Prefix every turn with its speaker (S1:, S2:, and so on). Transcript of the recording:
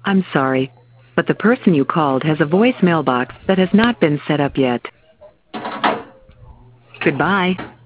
S1: I'm sorry, but the person you called has a voicemail box that has not been set up yet. Goodbye.